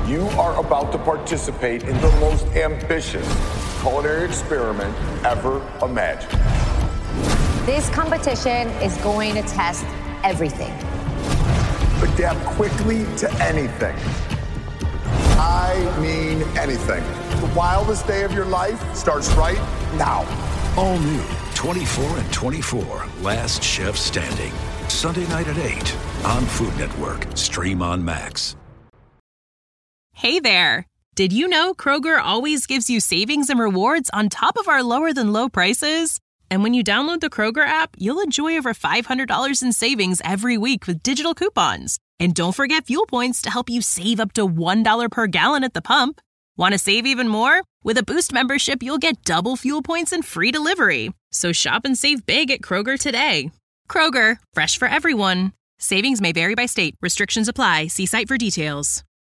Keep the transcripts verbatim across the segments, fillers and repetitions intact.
You are about to participate in the most ambitious culinary experiment ever imagined. This competition is going to test everything. Adapt quickly to anything. I mean anything. The wildest day of your life starts right now. All new twenty-four and twenty-four, Last Chef Standing. Sunday night at eight on Food Network. Stream on Max. Hey there. Did you know Kroger always gives you savings and rewards on top of our lower than low prices? And when you download the Kroger app, you'll enjoy over five hundred dollars in savings every week with digital coupons. And don't forget fuel points to help you save up to one dollar per gallon at the pump. Want to save even more? With a Boost membership, you'll get double fuel points and free delivery. So shop and save big at Kroger today. Kroger, fresh for everyone. Savings may vary by state. Restrictions apply. See site for details.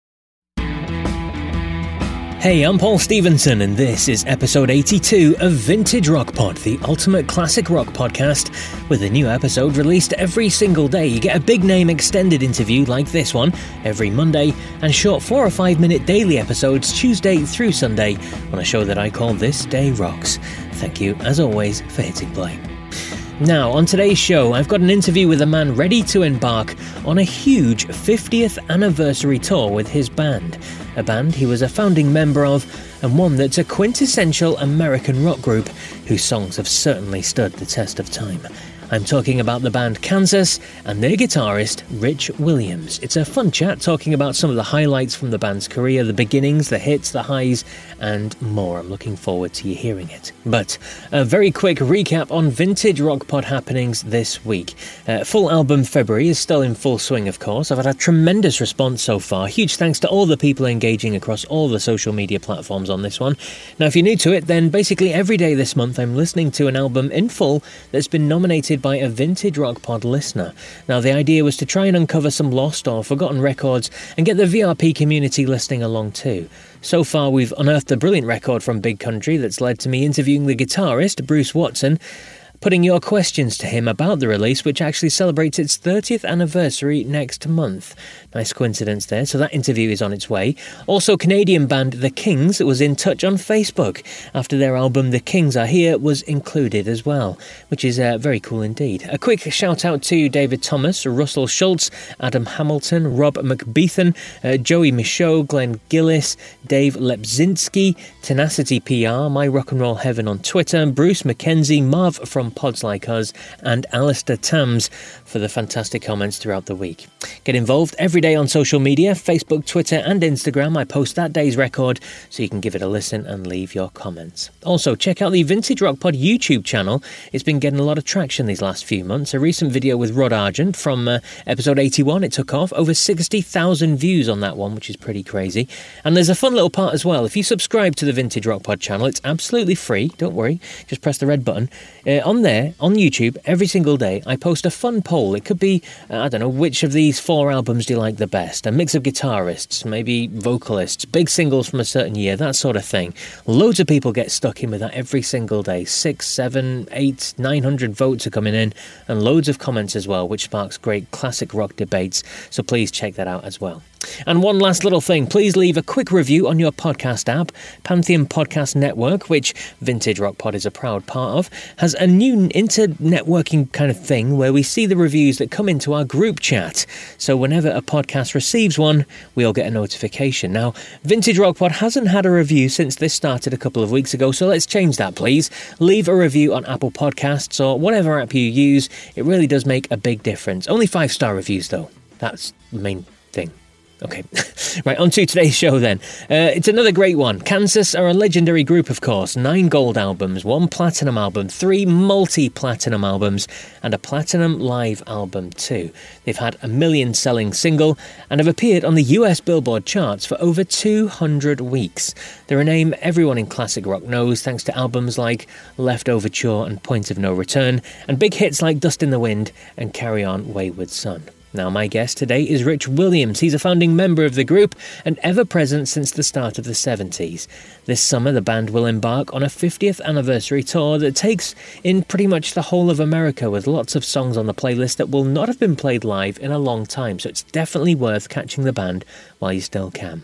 Hey, I'm Paul Stevenson, and this is episode eighty-two of Vintage Rock Pod, the ultimate classic rock podcast. With a new episode released every single day, you get a big name extended interview like this one every Monday, and short four or five minute daily episodes Tuesday through Sunday on a show that I call This Day Rocks. Thank you, as always, for hitting play. Now, on today's show, I've got an interview with a man ready to embark on a huge fiftieth anniversary tour with his band. A band he was a founding member of, and one that's a quintessential American rock group whose songs have certainly stood the test of time. I'm talking about the band Kansas and their guitarist, Rich Williams. It's a fun chat talking about some of the highlights from the band's career, the beginnings, the hits, the highs, and more. I'm looking forward to you hearing it. But a very quick recap on Vintage Rock Pod happenings this week. Uh, full album February is still in full swing, of course. I've had a tremendous response so far. Huge thanks to all the people engaging across all the social media platforms on this one. Now, if you're new to it, then basically every day this month I'm listening to an album in full that's been nominated by a Vintage Rock Pod listener. Now, the idea was to try and uncover some lost or forgotten records and get the V R P community listening along too. So far, we've unearthed a brilliant record from Big Country that's led to me interviewing the guitarist, Bruce Watson, putting your questions to him about the release, which actually celebrates its thirtieth anniversary next month. Nice coincidence there, so that interview is on its way. Also, Canadian band The Kings was in touch on Facebook after their album The Kings Are Here was included as well, which is uh, very cool indeed. A quick shout out to David Thomas, Russell Schultz, Adam Hamilton, Rob McBeathan, uh, Joey Michaud, Glenn Gillis, Dave Lepzinski, Tenacity P R, My Rock and Roll Heaven on Twitter, Bruce McKenzie, Marv from Pods Like Us, and Alistair Tams for the fantastic comments throughout the week. Get involved every day on social media, Facebook, Twitter and Instagram. I post that day's record so you can give it a listen and leave your comments. Also, check out the Vintage Rock Pod YouTube channel. It's been getting a lot of traction these last few months. A recent video with Rod Argent from uh, episode eighty-one, it took off. Over sixty thousand views on that one, which is pretty crazy. And there's a fun little part as well. If you subscribe to the Vintage Rock Pod channel, it's absolutely free. Don't worry, just press the red button. Uh, on there, on YouTube, every single day, I post a fun poll. It could be, uh, I don't know, which of these four albums do you like the best? A mix of guitarists, maybe vocalists, big singles from a certain year, that sort of thing. Loads of people get stuck in with that every single day. Six, seven, eight, nine hundred votes are coming in, and loads of comments as well, which sparks great classic rock debates. So please check that out as well. And one last little thing, please leave a quick review on your podcast app. Pantheon Podcast Network, which Vintage Rock Pod is a proud part of, has a new inter-networking kind of thing where we see the reviews that come into our group chat. So whenever a podcast receives one, we all get a notification. Now, Vintage Rock Pod hasn't had a review since this started a couple of weeks ago, so let's change that, please. Leave a review on Apple Podcasts or whatever app you use. It really does make a big difference. Only five-star reviews, though. That's the main thing. Okay, right, on to today's show then. Uh, it's another great one. Kansas are a legendary group, of course. Nine gold albums, one platinum album, three multi-platinum albums, and a platinum live album too. They've had a million-selling single and have appeared on the U S Billboard charts for over two hundred weeks. They're a name everyone in classic rock knows, thanks to albums like Left Overture and Point of No Return, and big hits like Dust in the Wind and Carry On Wayward Son. Now, my guest today is Rich Williams. He's a founding member of the group and ever present since the start of the seventies. This summer, the band will embark on a fiftieth anniversary tour that takes in pretty much the whole of America, with lots of songs on the playlist that will not have been played live in a long time, so it's definitely worth catching the band while you still can.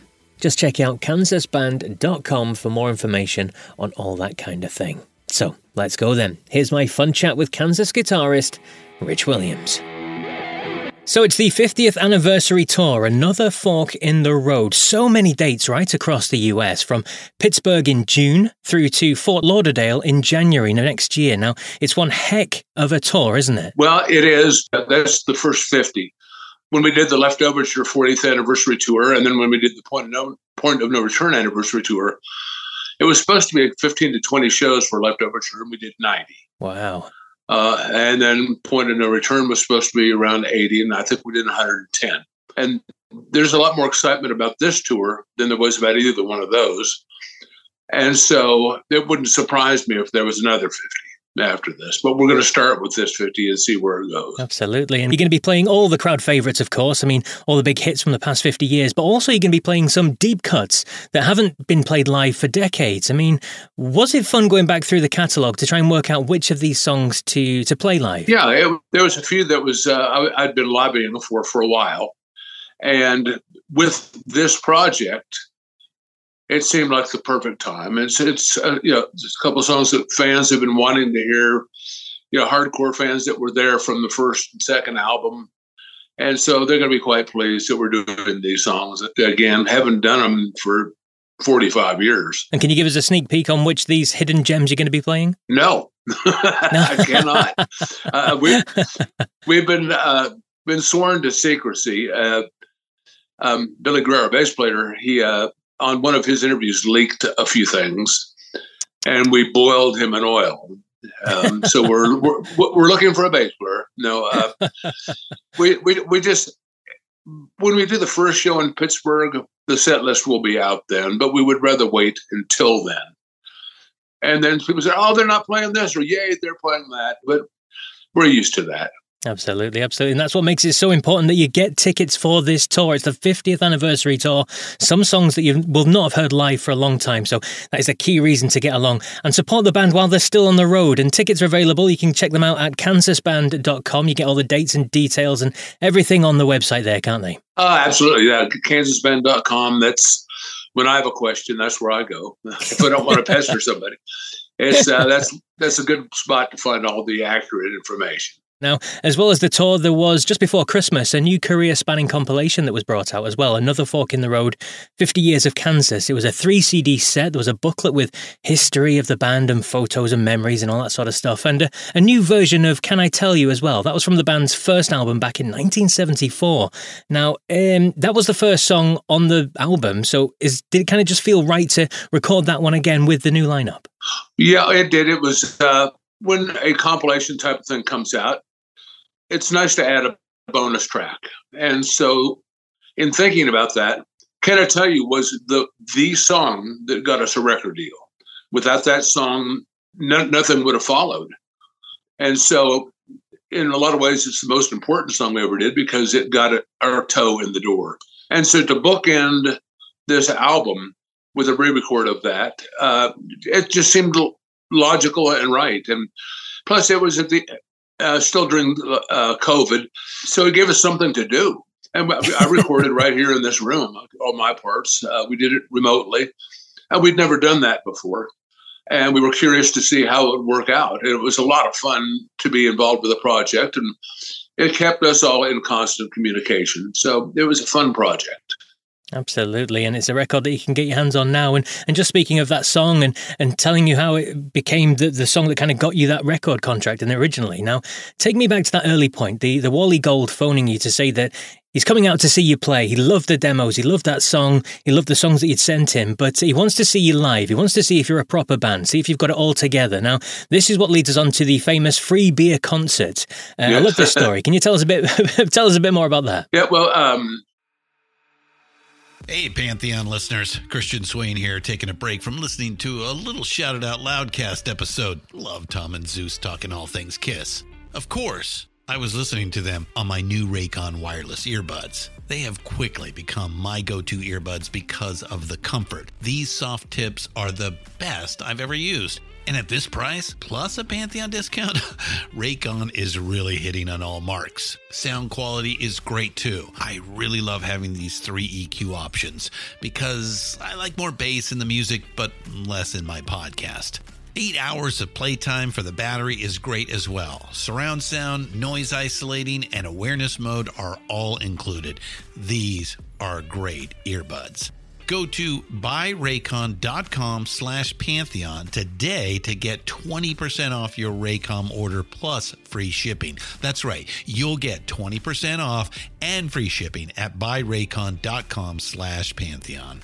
Just check out kansas band dot com for more information on all that kind of thing. So, let's go then. Here's my fun chat with Kansas guitarist Rich Williams. So it's the fiftieth anniversary tour, another fork in the road. So many dates right across the U S, from Pittsburgh in June through to Fort Lauderdale in January next year. Now, it's one heck of a tour, isn't it? Well, it is. That's the first fifty. When we did the Leftovers your fortieth anniversary tour, and then when we did the Point of No, Point of No Return anniversary tour, it was supposed to be fifteen to twenty shows for Leftovers, and we did ninety. Wow. Uh, and then Point of No Return was supposed to be around eighty, and I think we did one hundred ten. And there's a lot more excitement about this tour than there was about either one of those. And so it wouldn't surprise me if there was another fifty after this. But we're going to start with this fifty and see where it goes. Absolutely. And you're going to be playing all the crowd favourites, of course. I mean, all the big hits from the past fifty years, but also you're going to be playing some deep cuts that haven't been played live for decades. I mean, was it fun going back through the catalogue to try and work out which of these songs to, to play live? Yeah, it, there was a few that was uh, I, I'd been lobbying for for a while. And with this project, it seemed like the perfect time. It's it's uh, you know, just a couple of songs that fans have been wanting to hear. You know, hardcore fans that were there from the first and second album, and so they're going to be quite pleased that we're doing these songs. Again, haven't done them for forty-five years. And can you give us a sneak peek on which these hidden gems you're going to be playing? No, I cannot. uh, we we've been uh, been sworn to secrecy. Uh, um, Billy Greer, our bass player, he. Uh, on one of his interviews, leaked a few things, and we boiled him in oil. Um, so we're, we're we're looking for a bass player. No, uh, we we we just when we do the first show in Pittsburgh, the set list will be out then. But we would rather wait until then. And then people say, "Oh, they're not playing this," or "Yay, they're playing that." But we're used to that. Absolutely, absolutely. And that's what makes it so important that you get tickets for this tour. It's the fiftieth anniversary tour. Some songs that you will not have heard live for a long time. So that is a key reason to get along and support the band while they're still on the road. And tickets are available. You can check them out at kansas band dot com. You get all the dates and details and everything on the website there, can't they? Uh, absolutely. Yeah, kansas band dot com. That's when I have a question, that's where I go. If I don't want to pester somebody, it's uh, that's that's a good spot to find all the accurate information. Now, as well as the tour, there was, just before Christmas, a new career-spanning compilation that was brought out as well. Another fork in the road, fifty years of Kansas. It was a three C D set. There was a booklet with history of the band and photos and memories and all that sort of stuff. And a, a new version of Can I Tell You as well. That was from the band's first album back in nineteen seventy-four. Now, um, that was the first song on the album. So is, did it kind of just feel right to record that one again with the new lineup? Yeah, it did. It was uh, when a compilation type of thing comes out, it's nice to add a bonus track. And so in thinking about that, Can I Tell You was the the song that got us a record deal. Without that song, no, nothing would have followed. And so in a lot of ways, it's the most important song we ever did because it got a, our toe in the door. And so to bookend this album with a re-record of that, uh, it just seemed logical and right. And plus it was at the Uh, still during uh, COVID, so it gave us something to do. And I recorded right here in this room, all my parts. Uh, we did it remotely, and we'd never done that before. And we were curious to see how it would work out. And it was a lot of fun to be involved with the project, and it kept us all in constant communication. So it was a fun project. Absolutely, and it's a record that you can get your hands on now. And and just speaking of that song and, and telling you how it became the, the song that kind of got you that record contract and originally. Now, take me back to that early point, the, the Wally Gold phoning you to say that he's coming out to see you play. He loved the demos, he loved that song, he loved the songs that you'd sent him, but he wants to see you live. He wants to see if you're a proper band, see if you've got it all together. Now, this is what leads us on to the famous free beer concert. Uh, yeah. I love this story. Can you tell us a bit tell us a bit more about that? Yeah, well, um Hey, Pantheon listeners, Christian Swain here, taking a break from listening to a little Shout It Out Loudcast episode. Love Tom and Zeus talking all things Kiss. Of course, I was listening to them on my new Raycon wireless earbuds. They have quickly become my go-to earbuds because of the comfort. These soft tips are the best I've ever used. And at this price, plus a Pantheon discount, Raycon is really hitting on all marks. Sound quality is great too. I really love having these three E Q options because I like more bass in the music, but less in my podcast. Eight hours of playtime for the battery is great as well. Surround sound, noise isolating, and awareness mode are all included. These are great earbuds. Go to buyraycon.com slash Pantheon today to get twenty percent off your Raycom order plus free shipping. That's right. You'll get twenty percent off and free shipping at buyraycon.com slash Pantheon.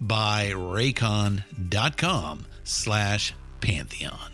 Buyraycon.com slash Pantheon.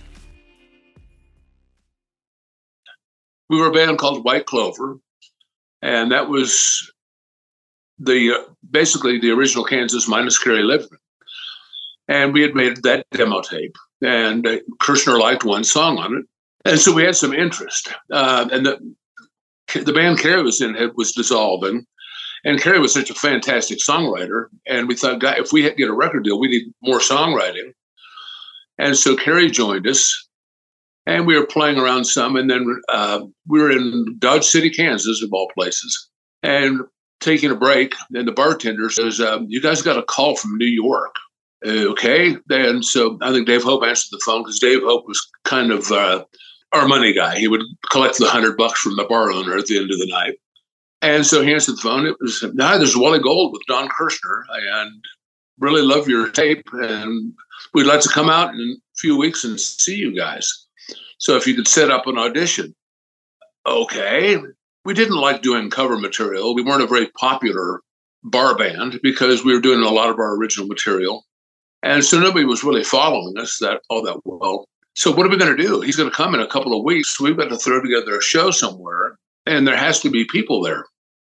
We were a band called White Clover, and that was the uh, basically the original Kansas minus Kerry Livgren. And we had made that demo tape, and uh, Kirshner liked one song on it. And so we had some interest. Uh, and the the band Kerry was in had, was dissolving. And Kerry was such a fantastic songwriter. And we thought, God, if we had to get a record deal, we need more songwriting. And so Kerry joined us. And we were playing around some. And then uh, we were in Dodge City, Kansas, of all places. And taking a break, and the bartender says, um, you guys got a call from New York. Uh, okay. And so I think Dave Hope answered the phone because Dave Hope was kind of uh, our money guy. He would collect the hundred bucks from the bar owner at the end of the night. And so he answered the phone. It was, hi, there's Wally Gold with Don Kirshner, and really love your tape. And we'd like to come out in a few weeks and see you guys. So if you could set up an audition. Okay. We didn't like doing cover material. We weren't a very popular bar band because we were doing a lot of our original material. And so nobody was really following us that all that well. So what are we going to do? He's going to come in a couple of weeks. So we've got to throw together a show somewhere, and there has to be people there.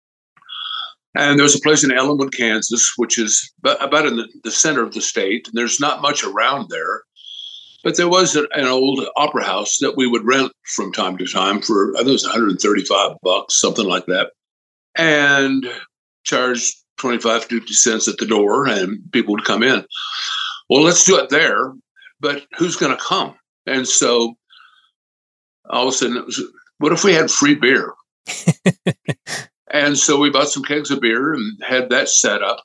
And there's a place in Ellenwood, Kansas, which is about in the, the center of the state. And there's not much around there. But there was an old opera house that we would rent from time to time for, I think it was one hundred thirty-five bucks, something like that, and charge twenty-five, fifty cents at the door, and people would come in. Well, let's do it there, but who's going to come? And so all of a sudden, it was, what if we had free beer? And so we bought some kegs of beer and had that set up.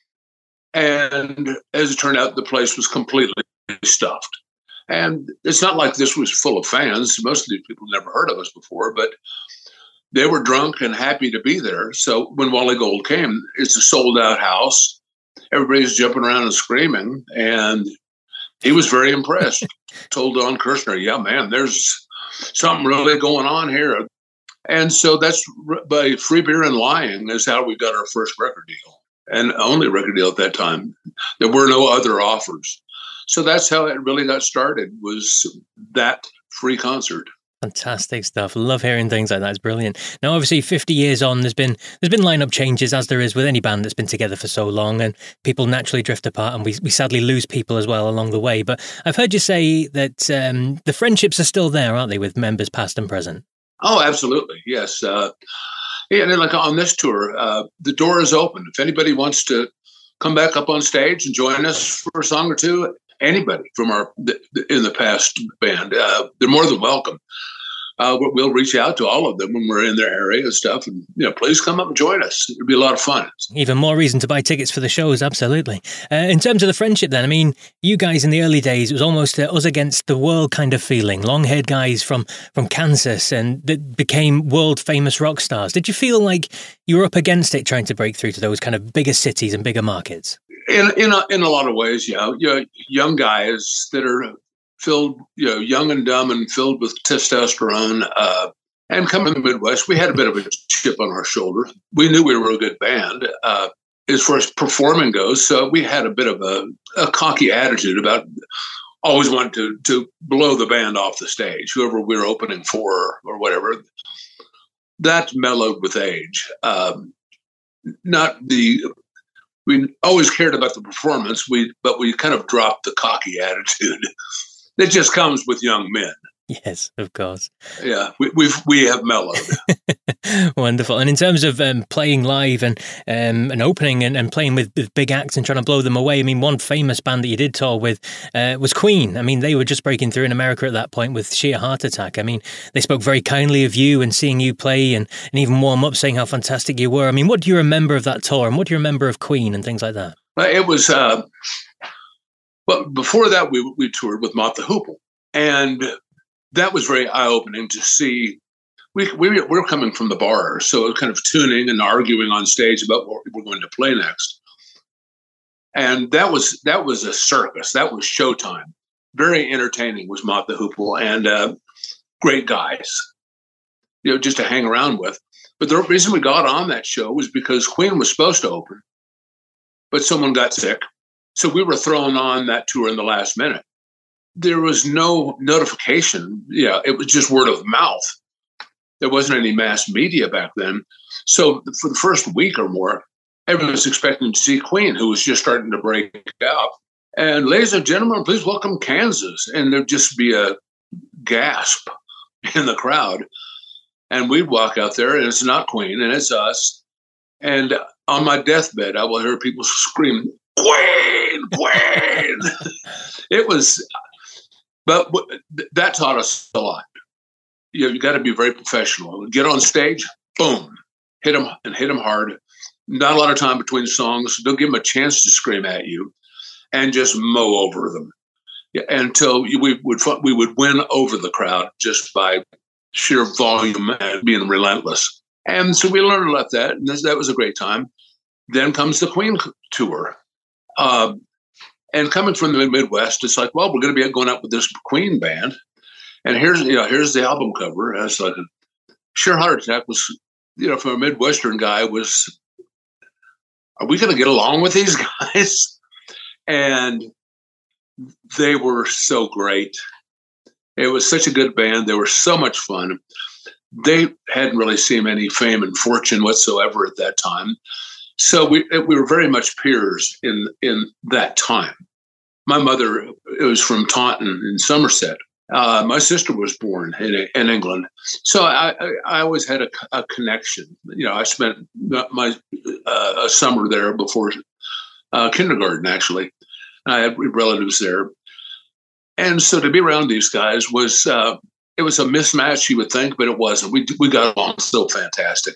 And as it turned out, the place was completely stuffed. And it's not like this was full of fans. Most of these people never heard of us before, but they were drunk and happy to be there. So when Wally Gold came, it's a sold out house. Everybody's jumping around and screaming. And he was very impressed. Told Don Kirshner, yeah, man, there's something really going on here. And so that's by free beer and lying is how we got our first record deal, and only record deal at that time. There were no other offers. So that's how it really got started, was that free concert. Fantastic stuff. Love hearing things like that. It's brilliant. Now, obviously, fifty years on, there's been there's been lineup changes, as there is with any band that's been together for so long, and people naturally drift apart, and we we sadly lose people as well along the way. But I've heard you say that um, the friendships are still there, aren't they, with members past and present? Oh, absolutely. Yes. Uh, yeah, and then like on this tour, uh, the door is open. If anybody wants to come back up on stage and join us for a song or two, anybody from our in the past band, uh, they're more than welcome. Uh, we'll reach out to all of them when we're in their area and stuff, and you know, please come up and join us. It'd be a lot of fun. Even more reason to buy tickets for the shows. Absolutely. Uh, in terms of the friendship, then, I mean, you guys in the early days, it was almost uh, us against the world kind of feeling. Long-haired guys from from Kansas, and that became world famous rock stars. Did you feel like you were up against it, trying to break through to those kind of bigger cities and bigger markets? In in a, in a lot of ways, yeah. You know, young guys that are filled, you know, young and dumb and filled with testosterone. Uh, and coming from the Midwest, we had a bit of a chip on our shoulder. We knew we were a good band uh, as far as performing goes. So we had a bit of a, a cocky attitude about always wanting to, to blow the band off the stage, whoever we were opening for or whatever. That mellowed with age. Um, not the... We always cared about the performance, we but we kind of dropped the cocky attitude. It just comes with young men. Yes, of course. Yeah, we, we've we have mellowed. Wonderful. And in terms of um, playing live and um, and opening and, and playing with, with big acts and trying to blow them away, I mean, one famous band that you did tour with uh, was Queen. I mean, they were just breaking through in America at that point with Sheer Heart Attack. I mean, they spoke very kindly of you and seeing you play and, and even warm up, saying how fantastic you were. I mean, what do you remember of that tour and what do you remember of Queen and things like that? It was, uh, well, before that, we we toured with Mott the Hoople. And that was very eye-opening to see. We, we, we're coming from the bar, so kind of tuning and arguing on stage about what we're going to play next. And that was that was a circus. That was showtime. Very entertaining was Mott the Hoople, and uh, great guys, you know, just to hang around with. But the reason we got on that show was because Queen was supposed to open, but someone got sick. So we were thrown on that tour in the last minute. There was no notification. Yeah, it was just word of mouth. There wasn't any mass media back then. So for the first week or more, everyone was expecting to see Queen, who was just starting to break out. And ladies and gentlemen, please welcome Kansas. And there'd just be a gasp in the crowd. And we'd walk out there, and it's not Queen, and it's us. And on my deathbed, I will hear people scream, Queen, Queen. It was, but that taught us a lot. You know, you got to be very professional. Get on stage, boom, hit them and hit them hard. Not a lot of time between songs. Don't give them a chance to scream at you, and just mow over them. Yeah, until we would we would win over the crowd just by sheer volume and being relentless. And so we learned about that, and that was a great time. Then comes the Queen tour. Uh, and coming from the Midwest, it's like, well, we're going to be going up with this Queen band. And here's, you know, here's the album cover. And it's like, Sheer Heart Attack was, you know, from a Midwestern guy was, are we going to get along with these guys? And they were so great. It was such a good band. They were so much fun. They hadn't really seen any fame and fortune whatsoever at that time. So we we were very much peers in, in that time. My mother, it was from Taunton in Somerset. Uh, my sister was born in, in England. So I, I, I always had a, a connection. You know, I spent my uh, a summer there before uh, kindergarten, actually. I had relatives there. And so to be around these guys was, uh, it was a mismatch, you would think, but it wasn't. We we got along so fantastic.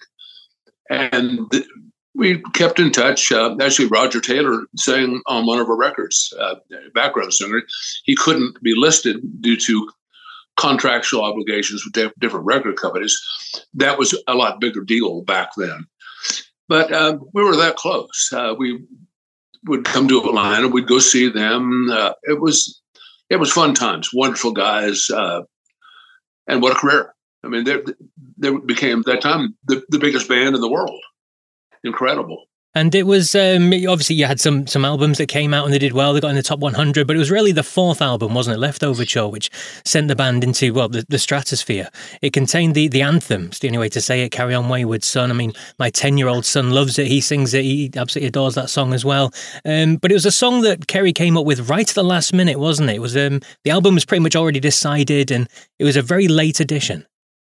And th- we kept in touch. Uh, actually, Roger Taylor sang on one of our records, uh, background singer. He couldn't be listed due to contractual obligations with di- different record companies. That was a lot bigger deal back then. But uh, we were that close. Uh, we would come to Atlanta. We'd go see them. Uh, it was it was fun times. Wonderful guys. Uh, and what a career. I mean, they, they became, that time, the, the biggest band in the world. Incredible. And it was, um, obviously you had some some albums that came out and they did well, they got in the top one hundred, but it was really the fourth album, wasn't it, Leftoverture, which sent the band into, well, the, the stratosphere. It contained the, the anthem, it's the only way to say it, Carry On Wayward Son. I mean, my ten-year-old son loves it, he sings it, he absolutely adores that song as well. Um, but it was a song that Kerry came up with right at the last minute, wasn't it? It was um, the album was pretty much already decided, and it was a very late addition.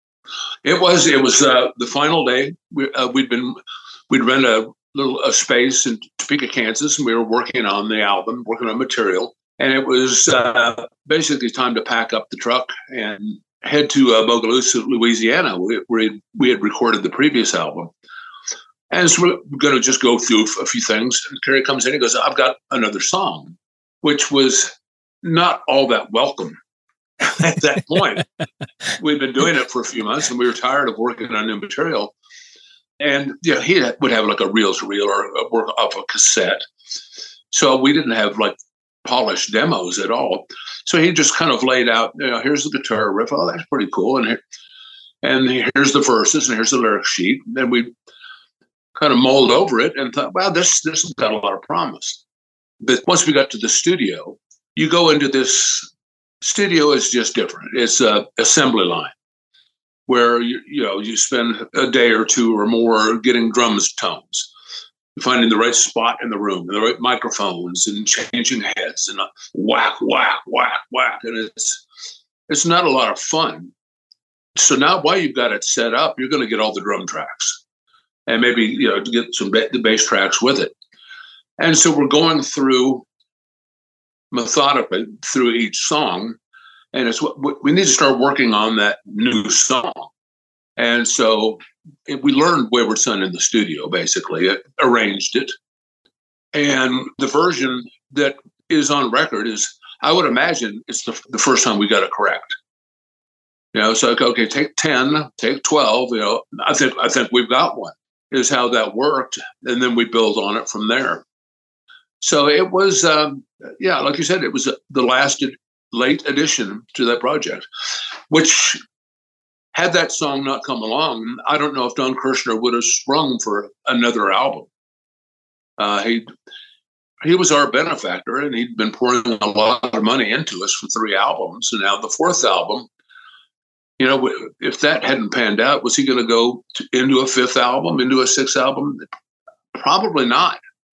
It was, it was uh, the final day. We, uh, we'd been, we'd rent a little a space in Topeka, Kansas, and we were working on the album, working on material. And it was uh, basically time to pack up the truck and head to uh, Bogalusa, Louisiana, where we had recorded the previous album. And so we're going to just go through a few things. And Kerry comes in and goes, I've got another song, which was not all that welcome at that point. We'd been doing it for a few months, and we were tired of working on new material. And you know, he would have like a reel to reel or a work off a cassette. So we didn't have like polished demos at all. So he just kind of laid out, you know, here's the guitar riff. Oh, that's pretty cool. And here, and here's the verses, and here's the lyric sheet. And we kind of mulled over it and thought, wow, this this has got a lot of promise. But once we got to the studio, you go into this studio is just different. It's a assembly line, where you you know you spend a day or two or more getting drums tones, finding the right spot in the room, and the right microphones, and changing heads, and a whack, whack, whack, whack, and it's it's not a lot of fun. So now while you've got it set up, you're going to get all the drum tracks and maybe, you know, to get some ba- the bass tracks with it. And so we're going through methodically through each song, and it's what we need to start working on that new song. And so we learned Wayward Son in the studio, basically, it, arranged it. And the version that is on record is, I would imagine, it's the, the first time we got it correct. You know, so okay, take ten, take twelve. You know, I think I think we've got one. Is how that worked, and then we build on it from there. So it was, um, yeah, like you said, it was the last late addition to that project, which had that song not come along, I don't know if Don Kirshner would have sprung for another album. Uh, he he was our benefactor, and he'd been pouring a lot of money into us for three albums, and now the fourth album. You know, if that hadn't panned out, was he going to go to, into a fifth album, into a sixth album? Probably not.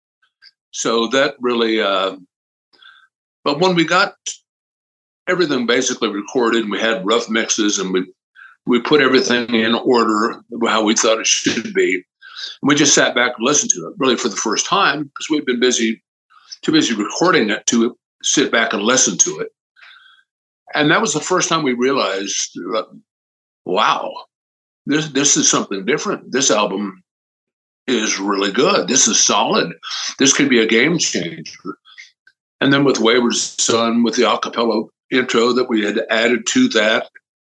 So that really, uh, but when we got everything basically recorded, and we had rough mixes, and we we put everything in order how we thought it should be. And we just sat back and listened to it, really for the first time, because we'd been busy, too busy recording it to sit back and listen to it. And that was the first time we realized, uh, wow, this this is something different. This album is really good. This is solid. This could be a game changer. And then with Wayward Son, with the a cappella intro that we had added to that,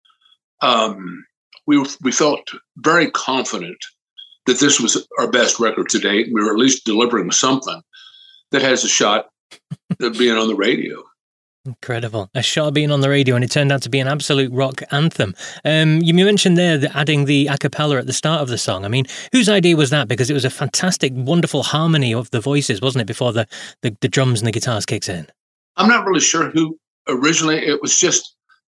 um, we we felt very confident that this was our best record to date. We were at least delivering something that has a shot at being on the radio. Incredible. A shot of being on the radio, and it turned out to be an absolute rock anthem. Um, you mentioned there that adding the a cappella at the start of the song. I mean, whose idea was that? Because it was a fantastic, wonderful harmony of the voices, wasn't it, before the, the, the drums and the guitars kicks in? I'm not really sure who originally, it was just,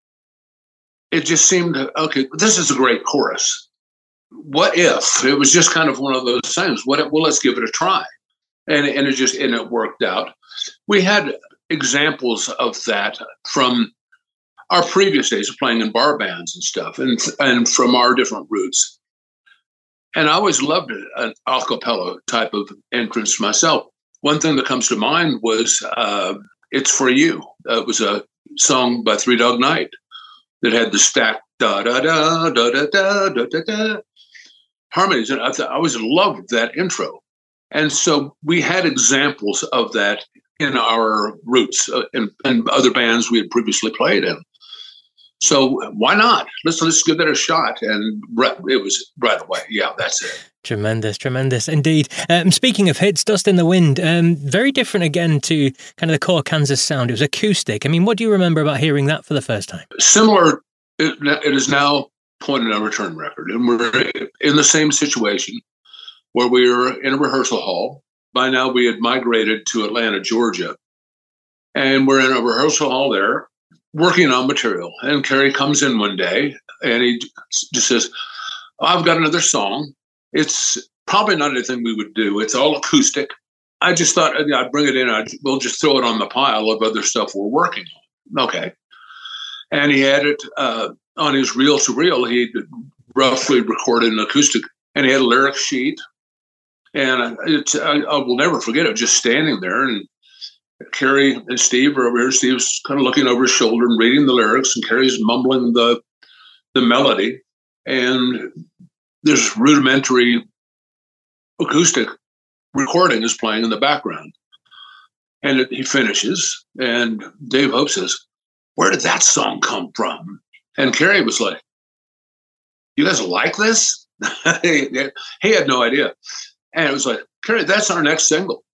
it just seemed, okay, this is a great chorus. What if? It was just kind of one of those things. What if, well, let's give it a try. And, and it just, and it worked out. We had examples of that from our previous days of playing in bar bands and stuff, and and from our different roots. And I always loved an a cappella type of entrance myself. One thing that comes to mind was uh, It's For You. Uh, it was a song by Three Dog Night that had the stacked da-da-da, da-da-da, da-da-da harmonies. And I, th- I always loved that intro. And so we had examples of that in our roots uh, and, and other bands we had previously played in. So why not? Let's let's give that a shot. And right, it was right away. Yeah, that's it. Tremendous, tremendous indeed. Um, speaking of hits, Dust in the Wind, um, very different again to kind of the core Kansas sound. It was acoustic. I mean, what do you remember about hearing that for the first time? Similar, it, it is now Point of No Return record. And we're in the same situation where we were in a rehearsal hall. By now, we had migrated to Atlanta, Georgia, and we're in a rehearsal hall there working on material. And Kerry comes in one day, and he just says, oh, I've got another song. It's probably not anything we would do. It's all acoustic. I just thought I'd bring it in. I'd, we'll just throw it on the pile of other stuff we're working on. Okay. And he had it uh, on his reel to reel. He roughly recorded an acoustic, and he had a lyric sheet. And it's, I, I will never forget it, just standing there. And Kerry and Steve are over here. Steve's kind of looking over his shoulder and reading the lyrics, and Kerry's mumbling the the melody. And this rudimentary acoustic recording is playing in the background. And it, he finishes, and Dave Hope says, where did that song come from? And Kerry was like, you guys like this? he, he had no idea. And it was like, Kerry, that's our next single.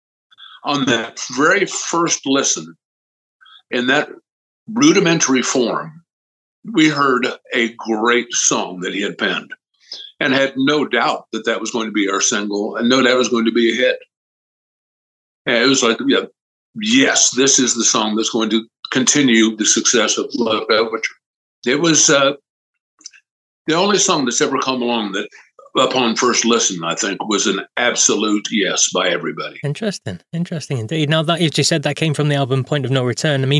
On that very first listen, in that rudimentary form, we heard a great song that he had penned, and had no doubt that that was going to be our single, and no doubt it was going to be a hit. And it was like, yeah, yes, this is the song that's going to continue the success of Love Overture. It was uh, the only song that's ever come along that, upon first listen, I think, was an absolute yes by everybody. Interesting, interesting indeed. Now that you just said that came from the album Point of No Return, I mean,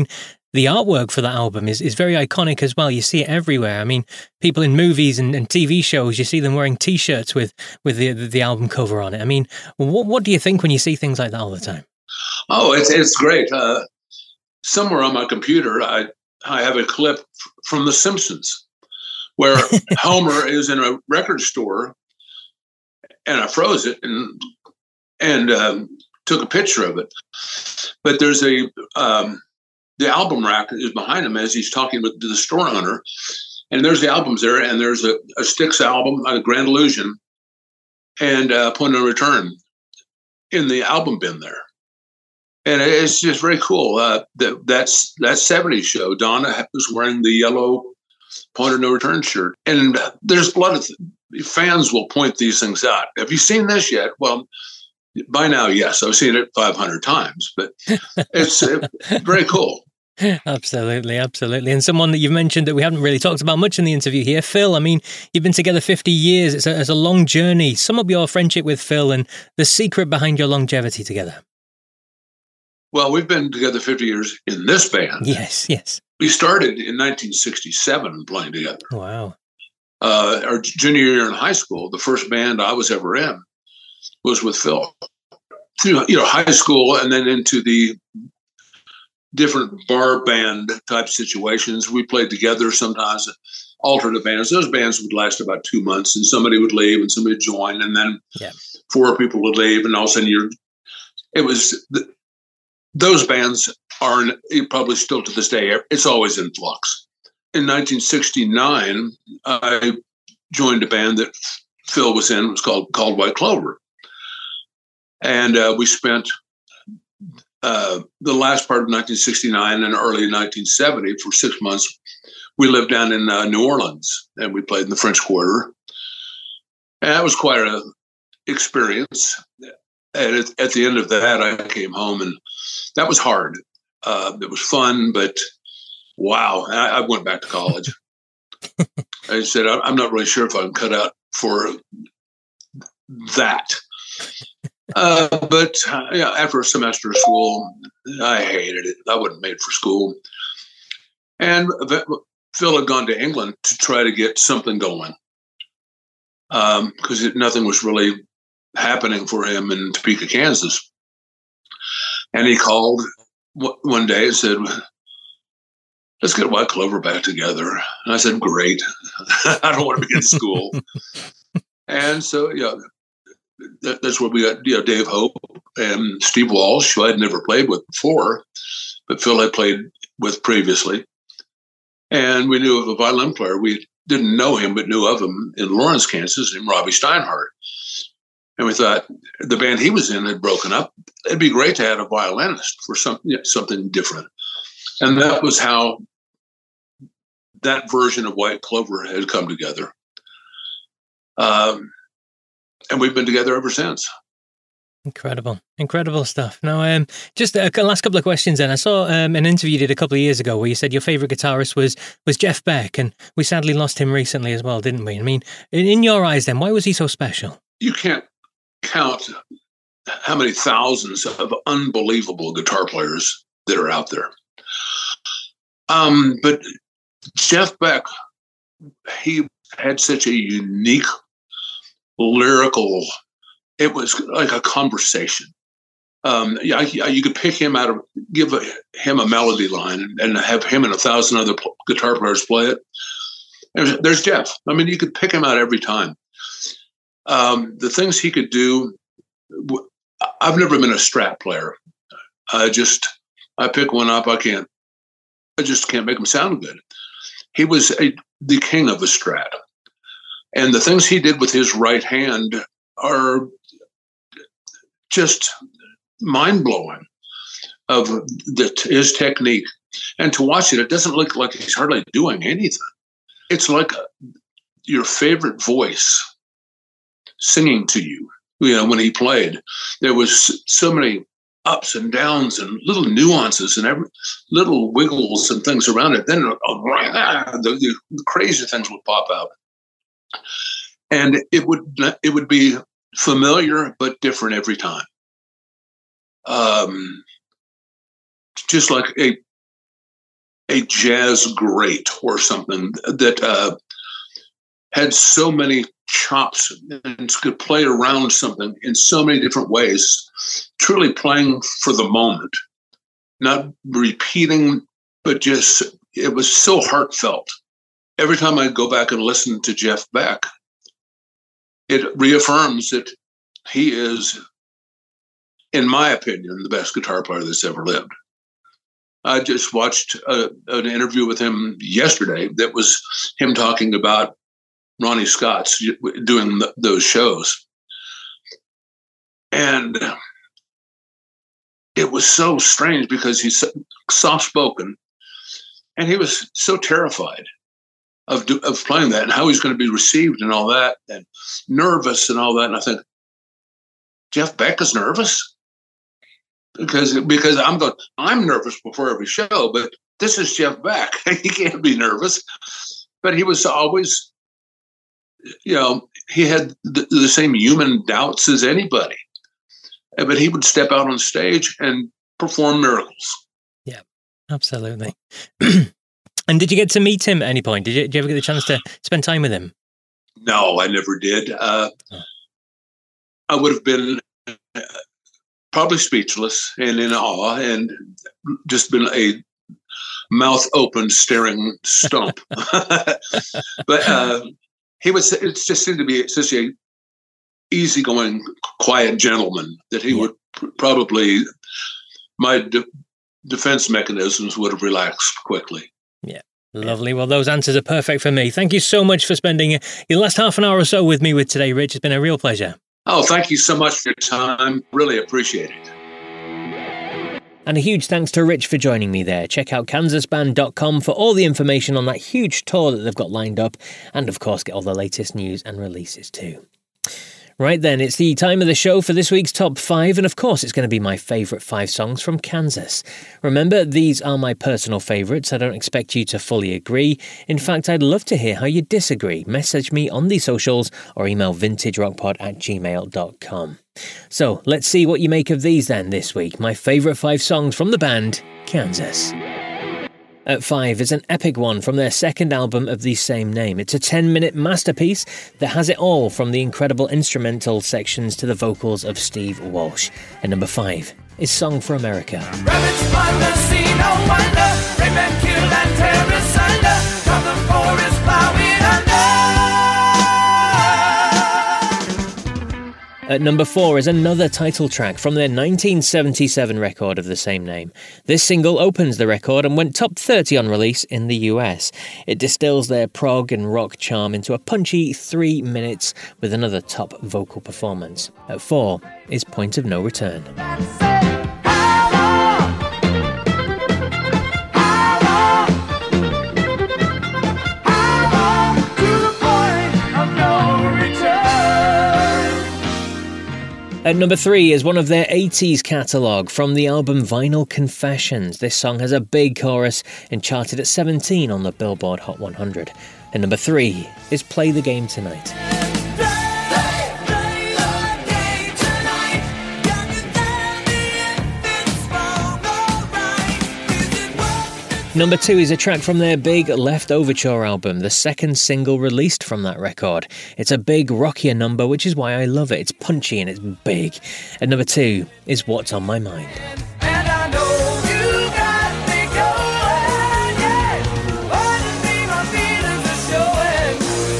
the artwork for that album is, is very iconic as well. You see it everywhere. I mean, people in movies and, and T V shows, you see them wearing T-shirts with, with the, the, the album cover on it. I mean, what, what do you think when you see things like that all the time? Oh, it's it's great. Uh, somewhere on my computer, I I have a clip from The Simpsons where Homer is in a record store, and I froze it and and um, took a picture of it. But there's a um, the album rack is behind him as he's talking with the store owner, and there's the albums there, and there's a, a Styx album, a Grand Illusion, and uh, Point of Return in the album bin there. And it's just very cool. Uh, that that's that seventies show. Donna was wearing the yellow Point of No Return shirt, and there's a lot of th- fans will point these things out. Have you seen this yet? Well, by now, yes, I've seen it five hundred times, but it's uh, very cool. Absolutely, absolutely. And someone that you've mentioned that we haven't really talked about much in the interview here, Phil. I mean, you've been together fifty years. It's a, it's a long journey. Sum up your friendship with Phil and the secret behind your longevity together. Well, we've been together fifty years in this band. Yes, yes. We started in nineteen sixty-seven playing together. Wow. Uh, our junior year in high school, the first band I was ever in was with Phil. You know, you know, high school and then into the different bar band type situations. We played together sometimes, alternate bands. Those bands would last about two months and somebody would leave and somebody would join and then yeah. four people would leave and all of a sudden you're, it was, those bands are probably still to this day, it's always in flux. In nineteen sixty-nine, I joined a band that Phil was in. It was called, called White Clover. And uh, we spent uh, the last part of nineteen sixty-nine and early nineteen seventy for six months. We lived down in uh, New Orleans and we played in the French Quarter. And that was quite an experience. And at, at the end of that, I came home and that was hard. Uh, it was fun, but wow, I, I went back to college. I said, I'm not really sure if I'm cut out for that. Uh, but uh, yeah, after a semester of school, I hated it. I wasn't made for school. And Phil had gone to England to try to get something going because um, nothing was really happening for him in Topeka, Kansas. And he called w- one day and said, let's get White Clover back together. And I said, great. I don't want to be in school. And so, yeah, that, that's where we got, you know, Dave Hope and Steve Walsh, who I'd never played with before, but Phil had played with previously. And we knew of a violin player. We didn't know him, but knew of him in Lawrence, Kansas, named Robbie Steinhardt. And we thought the band he was in had broken up. It'd be great to add a violinist for some, you know, something different. And that was how that version of White Clover had come together. Um, and we've been together ever since. Incredible, incredible stuff. Now, um, just a last couple of questions then. I saw um, an interview you did a couple of years ago where you said your favourite guitarist was was Jeff Beck, and we sadly lost him recently as well, didn't we? I mean, in, in your eyes then, why was he so special? You can't count how many thousands of unbelievable guitar players that are out there. Um, but Jeff Beck, he had such a unique lyrical, it was like a conversation. Um, yeah, you could pick him out of, give a, him a melody line and have him and a thousand other pl- guitar players play it. There's, there's Jeff. I mean, you could pick him out every time. Um, the things he could do, I've never been a Strat player. I just, I pick one up, I can't, I just can't make them sound good. He was a, the king of the Strat. And the things he did with his right hand are just mind-blowing of the, his technique. And to watch it, it doesn't look like he's hardly doing anything. It's like a, your favorite voice singing to you. You know, when he played, there was so many ups and downs and little nuances and every, little wiggles and things around it. Then uh, the, the crazy things would pop out. And it would it would be familiar but different every time. Um, just like a a jazz great or something that uh, had so many chops and could play around something in so many different ways, truly playing for the moment, not repeating, but just, it was so heartfelt. Every time I go back and listen to Jeff Beck, it reaffirms that he is, in my opinion, the best guitar player that's ever lived. I just watched a, an interview with him yesterday that was him talking about Ronnie Scott's doing th- those shows. And it was so strange because he's so soft-spoken and he was so terrified of, of playing that and how he's going to be received and all that, and nervous and all that. And I think, Jeff Beck is nervous? Because because I'm going, I'm nervous before every show, but this is Jeff Beck. He can't be nervous. But he was always, you know, he had the, the same human doubts as anybody. But he would step out on stage and perform miracles. Yeah, absolutely. And did you get to meet him at any point? Did you, did you ever get the chance to spend time with him? No, I never did. Uh, oh. I would have been uh, probably speechless and in awe and just been a mouth open, staring stump. But uh, he was, it just seemed to be such a easygoing, quiet gentleman that he yeah. would pr- probably, my de- defense mechanisms would have relaxed quickly. Yeah. Lovely. Well, those answers are perfect for me. Thank you so much for spending your last half an hour or so with me with today, Rich. It's been a real pleasure. Oh, thank you so much for your time. Really appreciate it. And a huge thanks to Rich for joining me there. Check out kansas band dot com for all the information on that huge tour that they've got lined up. And of course, get all the latest news and releases too. Right then, it's the time of the show for this week's Top five, and of course it's going to be my favourite five songs from Kansas. Remember, these are my personal favourites. I don't expect you to fully agree. In fact, I'd love to hear how you disagree. Message me on the socials or email vintage rock pod at gmail dot com. So, let's see what you make of these then this week. My favourite five songs from the band, Kansas. At five is an epic one from their second album of the same name. It's a ten-minute masterpiece that has it all, from the incredible instrumental sections to the vocals of Steve Walsh. And number five is Song for America. Rabbits on the sea, no wonder. Rayman kill and tear asunder. From the forest plowing under. At number four is another title track from their nineteen seventy-seven record of the same name. This single opens the record and went top thirty on release in the U S. It distills their prog and rock charm into a punchy three minutes with another top vocal performance. At four is Point of No Return. At number three is one of their eighties catalogue from the album Vinyl Confessions. This song has a big chorus and charted at seventeen on the Billboard Hot one hundred. And number three is Play the Game Tonight. Number two is a track from their big Left Overture album, the second single released from that record. It's a big, rockier number, which is why I love it. It's punchy and it's big. And number two is What's on My Mind. And I know you got me going, yeah. Honestly, my feelings are showing.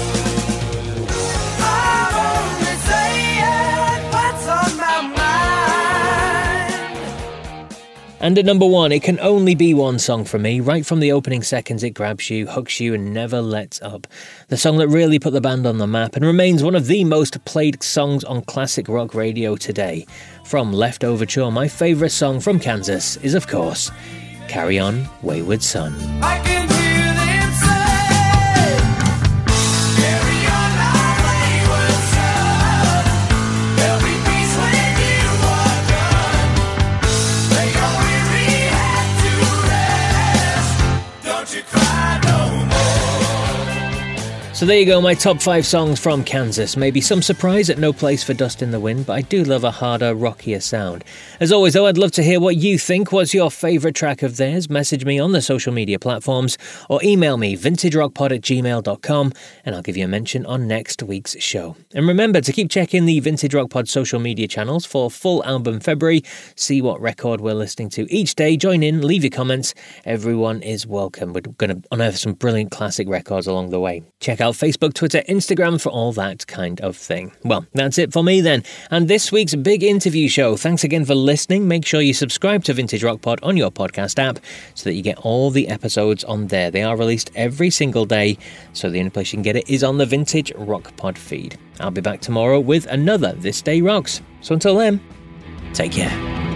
I'm only saying what's on my mind. And at number one, it can only be one song from me. Right from the opening seconds, it grabs you, hooks you, and never lets up. The song that really put the band on the map and remains one of the most played songs on classic rock radio today. From Left Overture, my favourite song from Kansas is, of course, Carry On, Wayward Son. I can hear them say, carry on, our wayward son. There'll be peace when you are done. Lay your weary head to rest. Don't you cry no more. So there you go, my top five songs from Kansas. Maybe some surprise at No Place for Dust in the Wind, but I do love a harder, rockier sound. As always, though, I'd love to hear what you think. What's your favourite track of theirs? Message me on the social media platforms or email me, vintage rock pod at gmail dot com, and I'll give you a mention on next week's show. And remember to keep checking the Vintage Rock Pod social media channels for full album February. See what record we're listening to each day. Join in, leave your comments. Everyone is welcome. We're going to unearth some brilliant classic records along the way. Check out Facebook, Twitter, Instagram for all that kind of thing. Well, that's it for me then, and this week's big interview show. Thanks again for listening. Make sure you subscribe to Vintage Rock Pod on your podcast app so that you get all the episodes on there. They are released every single day, so the only place you can get it is on the Vintage Rock Pod feed. I'll be back tomorrow with another This Day Rocks. So until then, take care.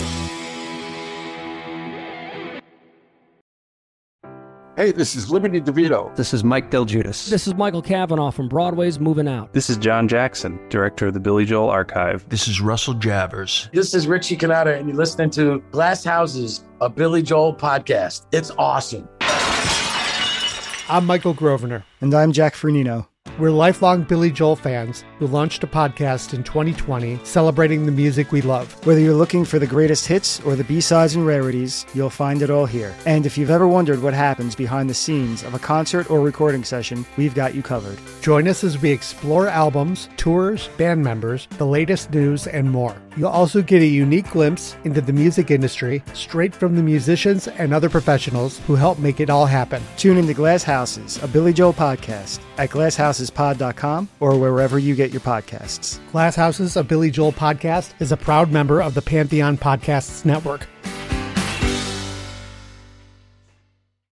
Hey, this is Liberty DeVito. This is Mike Del Giudice. This is Michael Cavanaugh from Broadway's Moving Out. This is John Jackson, director of the Billy Joel Archive. This is Russell Javers. This is Richie Cannata, and you're listening to Glass Houses, a Billy Joel podcast. It's awesome. I'm Michael Grosvenor. And I'm Jack Fernino. We're lifelong Billy Joel fans who launched a podcast in twenty twenty celebrating the music we love. Whether you're looking for the greatest hits or the B-sides and rarities, you'll find it all here. And if you've ever wondered what happens behind the scenes of a concert or recording session, we've got you covered. Join us as we explore albums, tours, band members, the latest news, and more. You'll also get a unique glimpse into the music industry straight from the musicians and other professionals who help make it all happen. Tune into Glass Houses, a Billy Joel podcast at glass houses pod dot com or wherever you get your podcasts. Glass Houses, a Billy Joel podcast is a proud member of the Pantheon Podcasts Network.